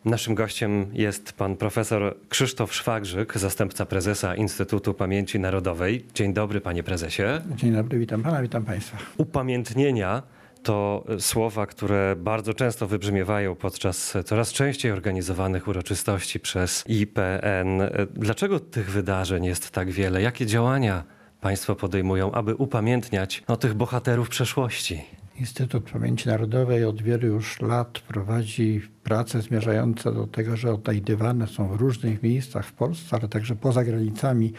Naszym gościem jest pan profesor Krzysztof Szwagrzyk, zastępca prezesa Instytutu Pamięci Narodowej. Dzień dobry, panie prezesie. Dzień dobry, witam pana, witam państwa. Upamiętnienia to słowa, które bardzo często wybrzmiewają podczas coraz częściej organizowanych uroczystości przez IPN. Dlaczego tych wydarzeń jest tak wiele? Jakie działania państwo podejmują, aby upamiętniać tych bohaterów przeszłości? Instytut Pamięci Narodowej od wielu już lat prowadzi prace zmierzające do tego, że odnajdywane są w różnych miejscach w Polsce, ale także poza granicami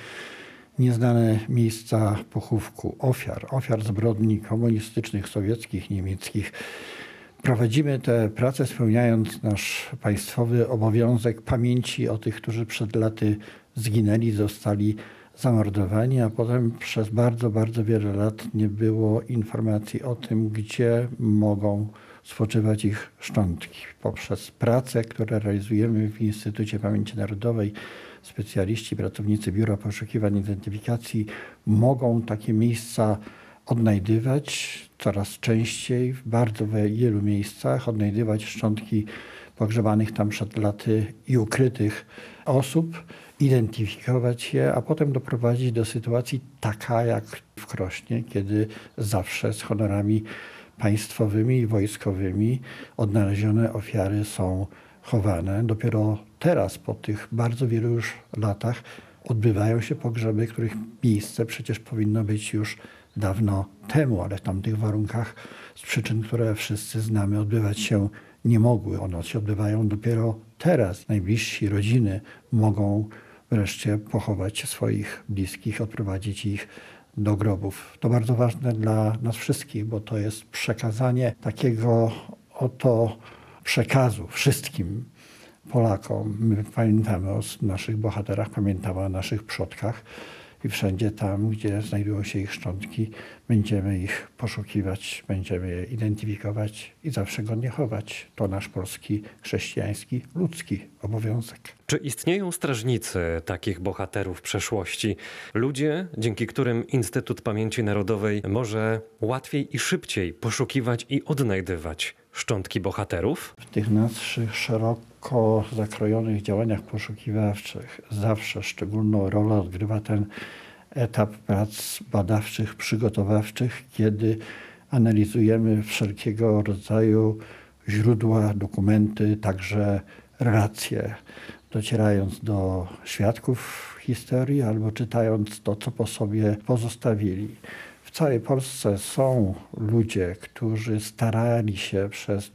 nieznane miejsca pochówku ofiar zbrodni komunistycznych, sowieckich, niemieckich. Prowadzimy te prace spełniając nasz państwowy obowiązek pamięci o tych, którzy przed laty zginęli, zostali zamordowani, a potem przez bardzo, bardzo wiele lat nie było informacji o tym, gdzie mogą spoczywać ich szczątki. Poprzez prace, które realizujemy w Instytucie Pamięci Narodowej, specjaliści, pracownicy Biura Poszukiwań i Identyfikacji mogą takie miejsca odnajdywać coraz częściej, w bardzo wielu miejscach, odnajdywać szczątki pogrzebanych tam przed laty i ukrytych osób, identyfikować je, a potem doprowadzić do sytuacji taka jak w Krośnie, kiedy zawsze z honorami państwowymi i wojskowymi odnalezione ofiary są chowane. Dopiero teraz, po tych bardzo wielu już latach, odbywają się pogrzeby, których miejsce przecież powinno być już dawno temu, ale w tamtych warunkach z przyczyn, które wszyscy znamy, odbywać się nie mogły. One się odbywają dopiero teraz. Najbliżsi rodziny mogą wreszcie pochować swoich bliskich, odprowadzić ich do grobów. To bardzo ważne dla nas wszystkich, bo to jest przekazanie takiego oto przekazu wszystkim Polakom. My pamiętamy o naszych bohaterach, pamiętamy o naszych przodkach i wszędzie tam, gdzie znajdują się ich szczątki, będziemy ich poszukiwać, będziemy je identyfikować i zawsze godnie chować. To nasz polski, chrześcijański, ludzki obowiązek. Czy istnieją strażnicy takich bohaterów przeszłości? Ludzie, dzięki którym Instytut Pamięci Narodowej może łatwiej i szybciej poszukiwać i odnajdywać szczątki bohaterów? W tych naszych szeroko zakrojonych działaniach poszukiwawczych zawsze szczególną rolę odgrywa ten etap prac badawczych, przygotowawczych, kiedy analizujemy wszelkiego rodzaju źródła, dokumenty, także relacje, docierając do świadków historii albo czytając to, co po sobie pozostawili. W całej Polsce są ludzie, którzy starali się przez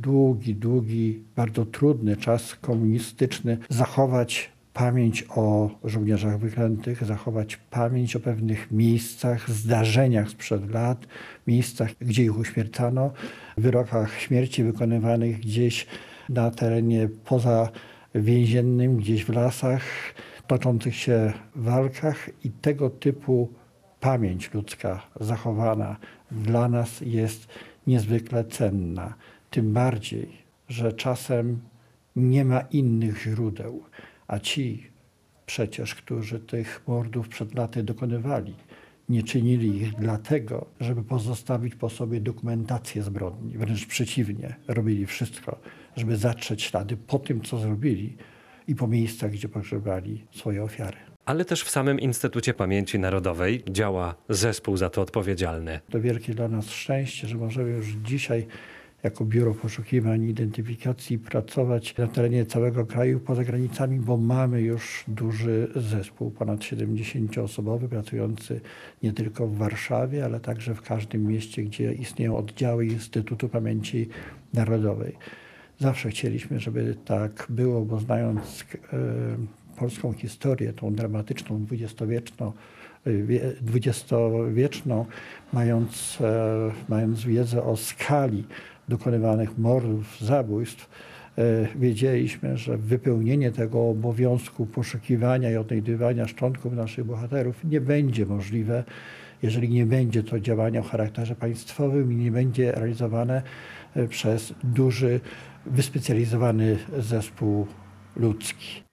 długi, bardzo trudny czas komunistyczny zachować pamięć o żołnierzach wyklętych, zachować pamięć o pewnych miejscach, zdarzeniach sprzed lat, miejscach, gdzie ich uśmiercano, wyrokach śmierci wykonywanych gdzieś na terenie pozawięziennym, gdzieś w lasach, toczących się walkach i tego typu pamięć ludzka zachowana dla nas jest niezwykle cenna. Tym bardziej, że czasem nie ma innych źródeł, a ci przecież, którzy tych mordów przed laty dokonywali, nie czynili ich dlatego, żeby pozostawić po sobie dokumentację zbrodni. Wręcz przeciwnie, robili wszystko, żeby zatrzeć ślady po tym, co zrobili i po miejscach, gdzie pogrzebali swoje ofiary. Ale też w samym Instytucie Pamięci Narodowej działa zespół za to odpowiedzialny. To wielkie dla nas szczęście, że możemy już dzisiaj jako Biuro Poszukiwań i Identyfikacji pracować na terenie całego kraju, poza granicami, bo mamy już duży zespół, ponad 70-osobowy, pracujący nie tylko w Warszawie, ale także w każdym mieście, gdzie istnieją oddziały Instytutu Pamięci Narodowej. Zawsze chcieliśmy, żeby tak było, bo znając polską historię, tą dramatyczną, dwudziestowieczną, mając wiedzę o skali dokonywanych mordów, zabójstw, wiedzieliśmy, że wypełnienie tego obowiązku poszukiwania i odnajdywania szczątków naszych bohaterów nie będzie możliwe, jeżeli nie będzie to działanie o charakterze państwowym i nie będzie realizowane przez duży, wyspecjalizowany zespół ludzki.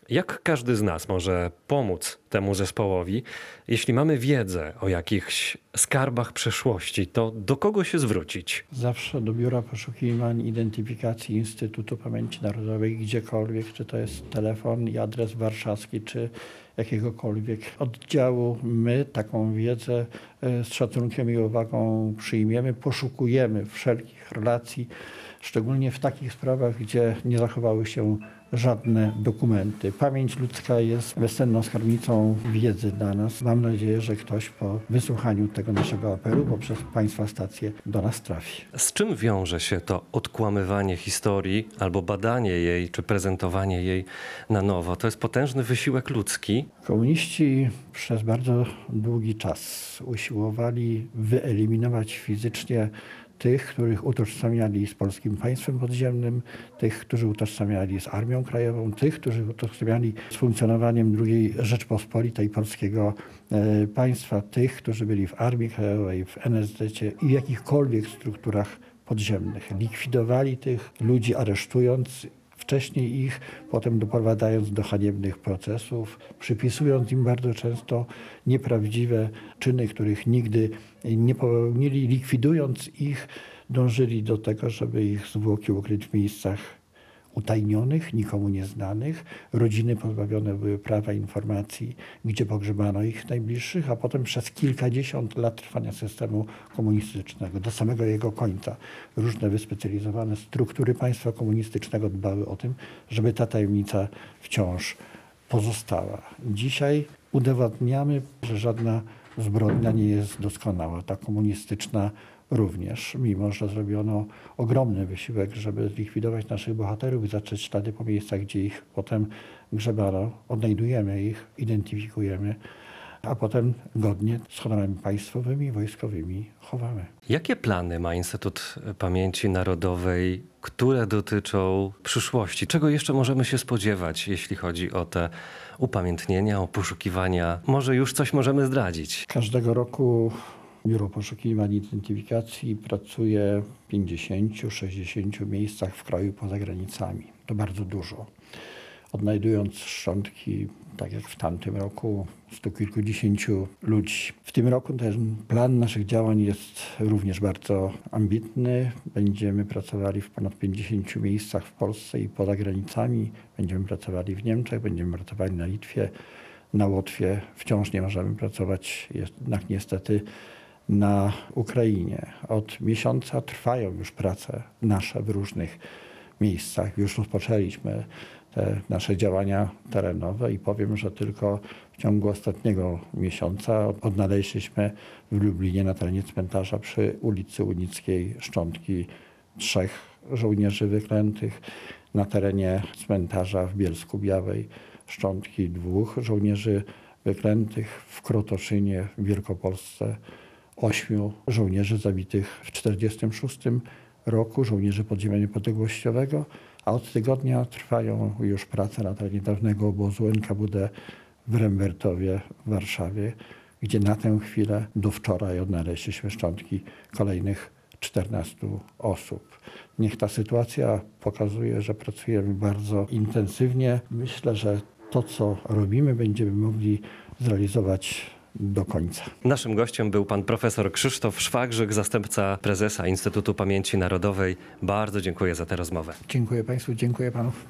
Jak każdy z nas może pomóc temu zespołowi? Jeśli mamy wiedzę o jakichś skarbach przeszłości, to do kogo się zwrócić? Zawsze do Biura Poszukiwań Identyfikacji Instytutu Pamięci Narodowej, gdziekolwiek, czy to jest telefon i adres warszawski, czy jakiegokolwiek oddziału. My taką wiedzę z szacunkiem i uwagą przyjmiemy, poszukujemy wszelkich relacji, szczególnie w takich sprawach, gdzie nie zachowały się żadne dokumenty. Pamięć ludzka jest bezcenną skarbnicą wiedzy dla nas. Mam nadzieję, że ktoś po wysłuchaniu tego naszego apelu poprzez Państwa stację do nas trafi. Z czym wiąże się to odkłamywanie historii albo badanie jej, czy prezentowanie jej na nowo? To jest potężny wysiłek ludzki. Komuniści przez bardzo długi czas usiłowali wyeliminować fizycznie tych, których utożsamiali z polskim państwem podziemnym, tych, którzy utożsamiali z Armią Krajową, tych, którzy utożsamiali z funkcjonowaniem II Rzeczpospolitej polskiego państwa, tych, którzy byli w Armii Krajowej, w NSZ-cie i w jakichkolwiek strukturach podziemnych. Likwidowali tych ludzi, aresztując wcześniej ich, potem doprowadzając do haniebnych procesów, przypisując im bardzo często nieprawdziwe czyny, których nigdy nie popełnili, likwidując ich, dążyli do tego, żeby ich zwłoki ukryć w miejscach utajnionych, nikomu nieznanych. Rodziny pozbawione były prawa informacji, gdzie pogrzebano ich najbliższych, a potem przez kilkadziesiąt lat trwania systemu komunistycznego, do samego jego końca, różne wyspecjalizowane struktury państwa komunistycznego dbały o tym, żeby ta tajemnica wciąż pozostała. Dzisiaj udowadniamy, że żadna zbrodnia nie jest doskonała. Ta komunistyczna również, mimo że zrobiono ogromny wysiłek, żeby zlikwidować naszych bohaterów i zacząć ślady po miejscach, gdzie ich potem grzebano. Odnajdujemy ich, identyfikujemy, a potem godnie z honorami państwowymi i wojskowymi chowamy. Jakie plany ma Instytut Pamięci Narodowej, które dotyczą przyszłości? Czego jeszcze możemy się spodziewać, jeśli chodzi o te upamiętnienia, o poszukiwania? Może już coś możemy zdradzić? Każdego roku Biuro Poszukiwań i Identyfikacji pracuje w 50-60 miejscach w kraju poza granicami. To bardzo dużo. Odnajdując szczątki, tak jak w tamtym roku, 100 kilkudziesięciu ludzi. W tym roku ten plan naszych działań jest również bardzo ambitny. Będziemy pracowali w ponad 50 miejscach w Polsce i poza granicami. Będziemy pracowali w Niemczech, będziemy pracowali na Litwie, na Łotwie. Wciąż nie możemy pracować jednak niestety na Ukrainie. Od miesiąca trwają już prace nasze w różnych miejscach. Już rozpoczęliśmy te nasze działania terenowe i powiem, że tylko w ciągu ostatniego miesiąca odnaleźliśmy w Lublinie na terenie cmentarza przy ulicy Unickiej szczątki 3 żołnierzy wyklętych. Na terenie cmentarza w Bielsku-Białej szczątki 2 żołnierzy wyklętych. W Krotoszynie w Wielkopolsce 8 żołnierzy zabitych w 1946 roku, żołnierzy podziemia niepodległościowego, a od tygodnia trwają już prace na terenie dawnego obozu NKWD w Rembertowie w Warszawie, gdzie na tę chwilę do wczoraj odnaleźliśmy szczątki kolejnych 14 osób. Niech ta sytuacja pokazuje, że pracujemy bardzo intensywnie. Myślę, że to, co robimy, będziemy mogli zrealizować do końca. Naszym gościem był pan profesor Krzysztof Szwagrzyk, zastępca prezesa Instytutu Pamięci Narodowej. Bardzo dziękuję za tę rozmowę. Dziękuję Państwu, dziękuję Panu.